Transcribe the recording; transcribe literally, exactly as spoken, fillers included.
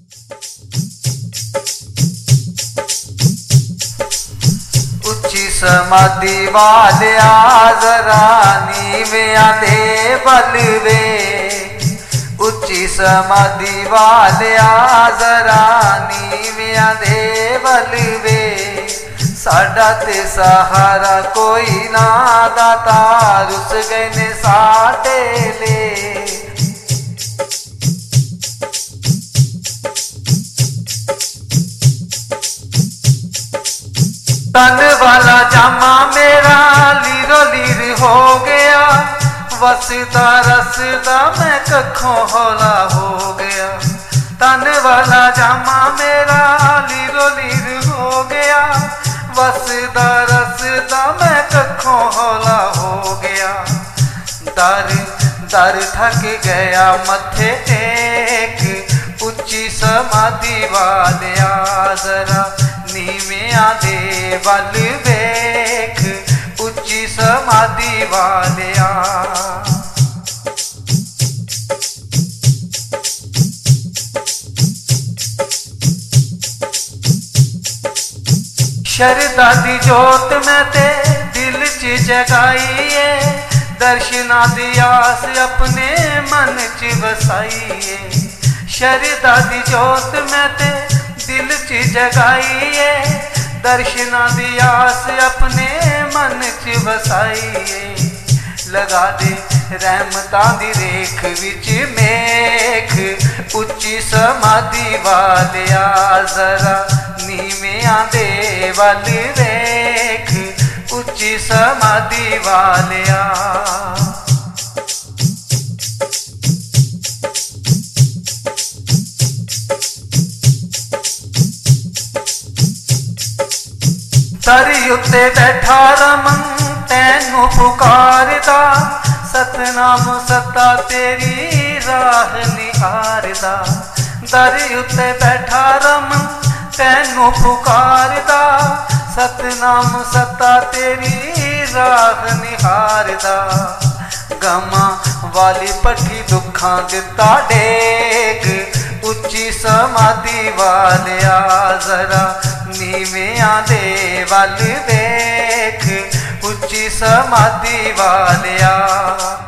उच्ची समाधि वालिया जरा नीवियां दे बलवे, उच्ची समाधि वालिया जरा नीवियां दे बलवे, साडा ते सहारा कोई ना दाता रुस गए ने साडे ले। तन वाला जामा मेरा लीरो लीर हो गया, वसदा रसदा मैं कखों हौला हो गया। तन वाला जामा मेरा लीरो लीर हो गया, वसदा रसदा मैं कखों हौला हो गया। दर दर थक गया मथे टेक, उच्ची समाधि वालिया जरा नीवियां दे वल वेख, उच्ची समाधि वालिया। शरदा दी जोत मैं ते दिल च जगाईए, दर्शना दी आस अपने मन च वसाईए। शरदा दी जोत मैं ते दिल च जगाईए, दर्शना दी आस अपने मन च वसाईए। लगा दे रहमतां दी रेख विच मेख, उच्ची समाधि वालिया जरा नीवियां दे वल वेख, उच्ची समाधि वालिया। दर उत्ते बैठा रमन तैनू पुकारदा, सतनाम सता तेरी राह निहारदा। दर उत्ते बैठा रमन तैनू पुकारदा, सतनाम सता तेरी राह निहारदा। गमा वाली पट्ठी दुखां दिता डेग, उच्ची समाधि वालिया जरा नीवियां दे वल वेख, उच्ची समाधि वालिया।